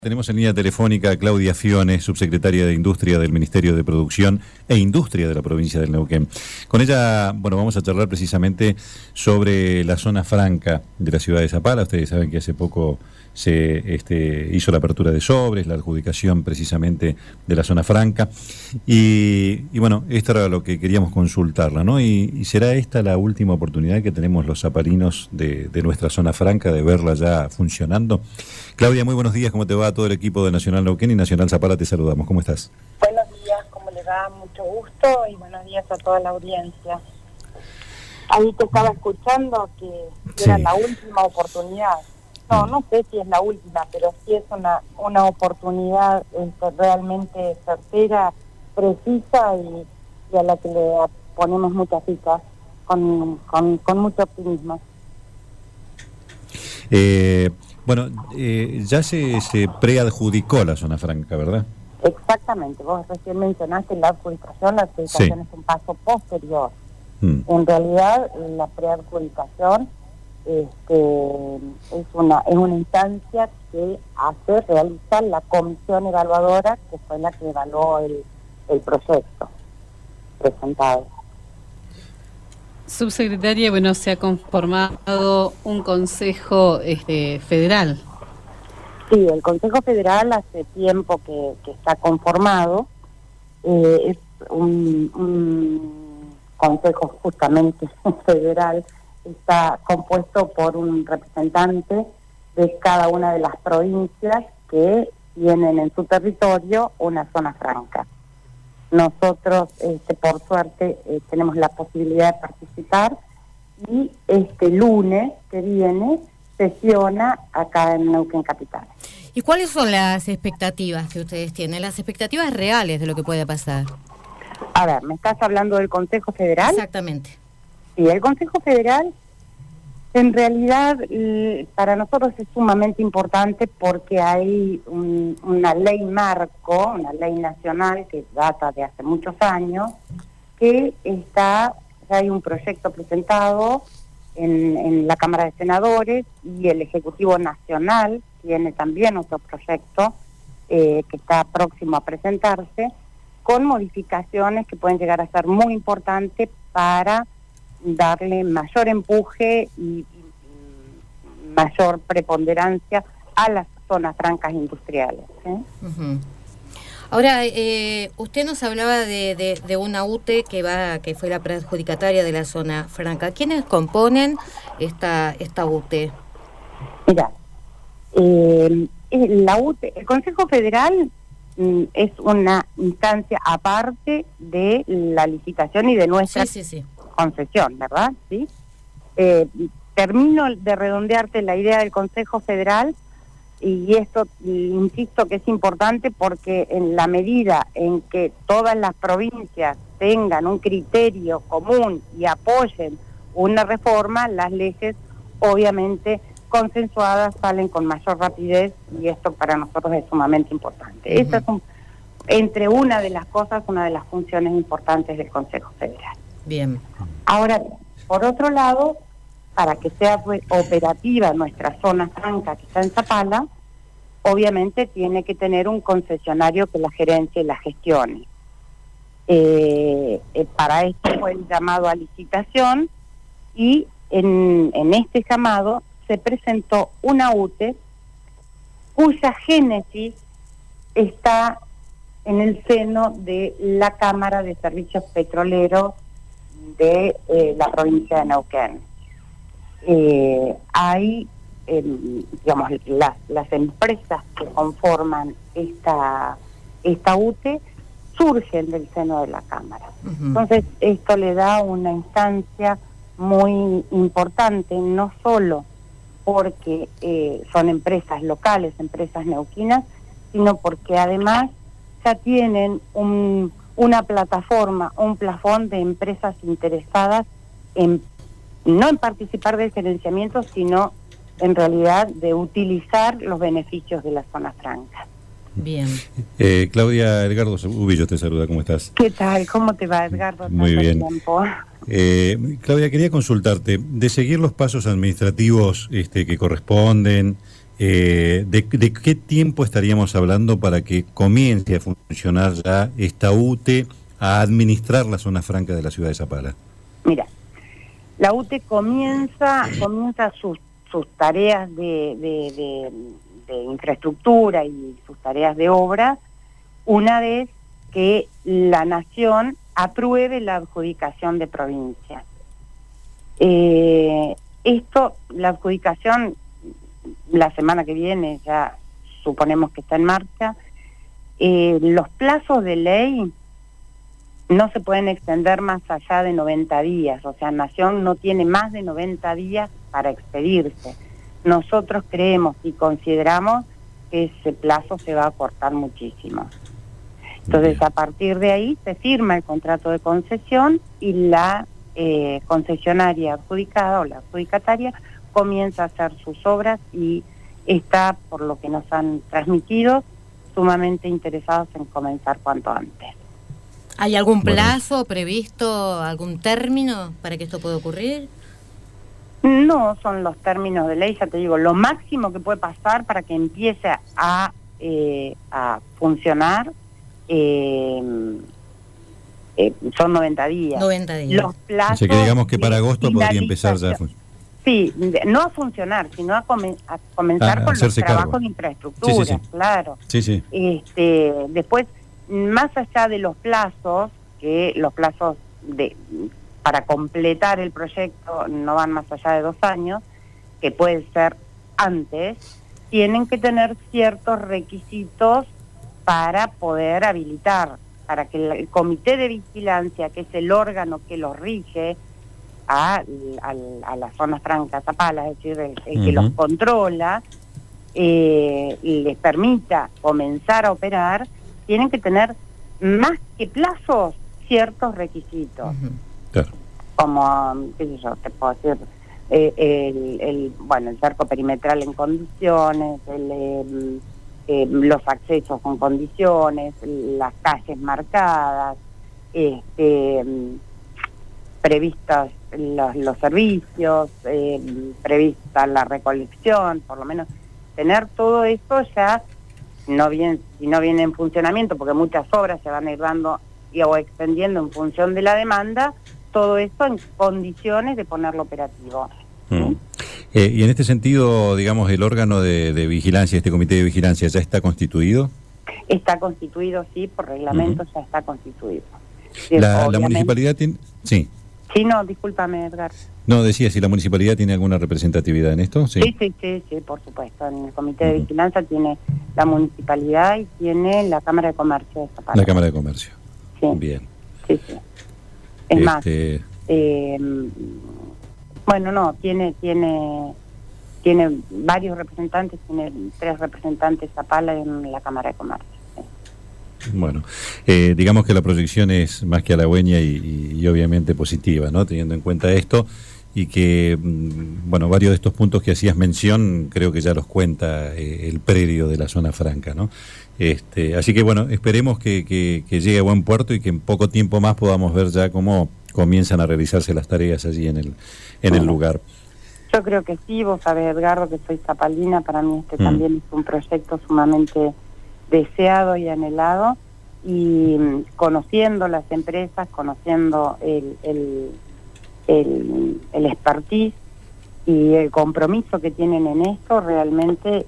Tenemos en línea telefónica a Claudia Fione, subsecretaria de Industria del Ministerio de Producción e Industria de la provincia del Neuquén. Con ella, vamos a charlar precisamente sobre la zona franca de la ciudad de Zapala. Ustedes saben que hace poco se hizo la apertura de sobres, la adjudicación precisamente de la zona franca. Y esto era lo que queríamos consultarla, ¿no? Y será esta la última oportunidad que tenemos los zapalinos de nuestra zona franca de verla ya funcionando. Claudia, muy buenos días, ¿cómo te va? A todo el equipo de Nacional Neuquén y Nacional Zapala te saludamos, ¿cómo estás? Buenos días, ¿cómo le va? Mucho gusto y buenos días a toda la audiencia. Ahí te estaba escuchando que era la última oportunidad. No sé si es la última, pero sí es una oportunidad realmente certera, precisa y a la que le ponemos muchas citas con mucho optimismo. Ya se preadjudicó la zona franca, ¿verdad? Exactamente, vos recién mencionaste la adjudicación es un paso posterior. En realidad, la preadjudicación es una instancia que realiza la comisión evaluadora, que fue la que evaluó el proyecto presentado. Subsecretaria, se ha conformado un consejo federal. Sí, el Consejo Federal hace tiempo que está conformado. Es un consejo justamente federal. Está compuesto por un representante de cada una de las provincias que tienen en su territorio una zona franca. Nosotros, por suerte, tenemos la posibilidad de participar y este lunes que viene sesiona acá en Neuquén Capital. ¿Y cuáles son las expectativas que ustedes tienen? Las expectativas reales de lo que puede pasar. A ver, ¿me estás hablando del Consejo Federal? Exactamente. Sí, el Consejo Federal, en realidad, para nosotros es sumamente importante porque hay una ley marco, una ley nacional que data de hace muchos años, que ya hay un proyecto presentado en la Cámara de Senadores y el Ejecutivo Nacional tiene también otro proyecto que está próximo a presentarse, con modificaciones que pueden llegar a ser muy importantes para darle mayor empuje y mayor preponderancia a las zonas francas industriales. Ahora, usted nos hablaba de una UTE que fue la preadjudicataria de la zona franca. ¿Quiénes componen esta UTE? Mira, la UTE, el Consejo Federal es una instancia aparte de la licitación y de nuestra concesión, ¿verdad? ¿Sí? Termino de redondearte la idea del Consejo Federal y esto insisto que es importante porque en la medida en que todas las provincias tengan un criterio común y apoyen una reforma, las leyes obviamente consensuadas salen con mayor rapidez y esto para nosotros es sumamente importante. Esa es entre una de las funciones importantes del Consejo Federal. Bien. Ahora, por otro lado, para que sea operativa nuestra zona franca que está en Zapala, obviamente tiene que tener un concesionario que la gerencie y la gestione. Para esto fue el llamado a licitación y en este llamado se presentó una UTE cuya génesis está en el seno de la Cámara de Servicios Petroleros de la provincia de Neuquén. Hay, las empresas que conforman esta UTE surgen del seno de la Cámara. Entonces, esto le da una instancia muy importante, no solo porque son empresas locales, empresas neuquinas, sino porque además ya tienen una plataforma, un plafón de empresas interesadas no en participar del gerenciamiento, sino en realidad de utilizar los beneficios de la zona franca. Bien. Claudia, Edgardo Ubillo te saluda, ¿cómo estás? ¿Qué tal? ¿Cómo te va, Edgardo? Muy bien. Claudia, quería consultarte, de seguir los pasos administrativos que corresponden, ¿De qué tiempo estaríamos hablando para que comience a funcionar ya esta UTE a administrar la zona franca de la ciudad de Zapala? Mira, la UTE comienza sus tareas de infraestructura y sus tareas de obra una vez que la Nación apruebe la adjudicación de provincia. La adjudicación, la semana que viene ya suponemos que está en marcha. Los plazos de ley no se pueden extender más allá de 90 días, o sea, Nación no tiene más de 90 días para expedirse. Nosotros creemos y consideramos que ese plazo se va a acortar muchísimo. Entonces, a partir de ahí se firma el contrato de concesión y la concesionaria adjudicada o la adjudicataria comienza a hacer sus obras y está, por lo que nos han transmitido, sumamente interesados en comenzar cuanto antes. ¿Hay algún plazo previsto, algún término para que esto pueda ocurrir? No son los términos de ley, ya te digo, lo máximo que puede pasar para que empiece a funcionar son 90 días. 90 días. Los plazos, o sea que digamos que para agosto podría empezar ya a funcionar. Sí, no a funcionar, sino a comenzar con los trabajos de infraestructura, sí. Claro. Sí. Después, más allá de los plazos, que los plazos para completar el proyecto no van más allá de 2 años, que puede ser antes, tienen que tener ciertos requisitos para poder habilitar, para que el comité de vigilancia, que es el órgano que los rige a la zona franca Zapala, es decir, el que los controla, les permita comenzar a operar, tienen que tener más que plazos ciertos requisitos. Claro. Como, qué sé yo, te puedo decir, el cerco perimetral en condiciones, los accesos con condiciones, las calles marcadas, previstas los servicios, prevista la recolección, por lo menos tener todo esto ya, si no viene en funcionamiento, porque muchas obras se van a ir dando o extendiendo en función de la demanda, todo esto en condiciones de ponerlo operativo. ¿Sí? Y en este sentido, digamos, el órgano de vigilancia, este comité de vigilancia, ¿ya está constituido? Está constituido, sí, por reglamento ya está constituido. La municipalidad tiene... Sí. Sí, no, discúlpame, Edgar. No, decía, si la municipalidad tiene alguna representatividad en esto. Sí, por supuesto. En el comité de vigilancia tiene la municipalidad y tiene la Cámara de Comercio de Zapala. La Cámara de Comercio. Sí. Bien. Sí. Es más, tiene varios representantes, tiene 3 representantes Zapala en la Cámara de Comercio. Sí. Bueno, digamos que la proyección es más que halagüeña y obviamente positiva, ¿no? Teniendo en cuenta esto y que, varios de estos puntos que hacías mención, creo que ya los cuenta el predio de la zona franca, ¿no? Así que, esperemos que llegue a buen puerto y que en poco tiempo más podamos ver ya cómo comienzan a realizarse las tareas allí en el lugar. Yo creo que sí, vos sabés, Edgardo, que soy zapalina, para mí también es un proyecto sumamente deseado y anhelado, y conociendo las empresas, conociendo el expertise y el compromiso que tienen en esto, realmente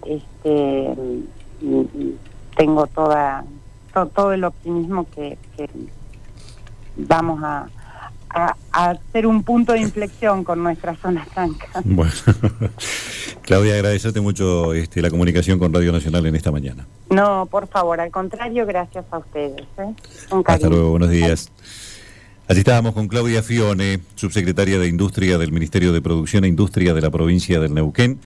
tengo todo el optimismo que vamos a hacer un punto de inflexión con nuestra zona franca. Bueno, Claudia, agradecerte mucho la comunicación con Radio Nacional en esta mañana. No, por favor, al contrario, gracias a ustedes. Hasta luego, buenos días. Allí estábamos con Claudia Fione, subsecretaria de Industria del Ministerio de Producción e Industria de la provincia del Neuquén.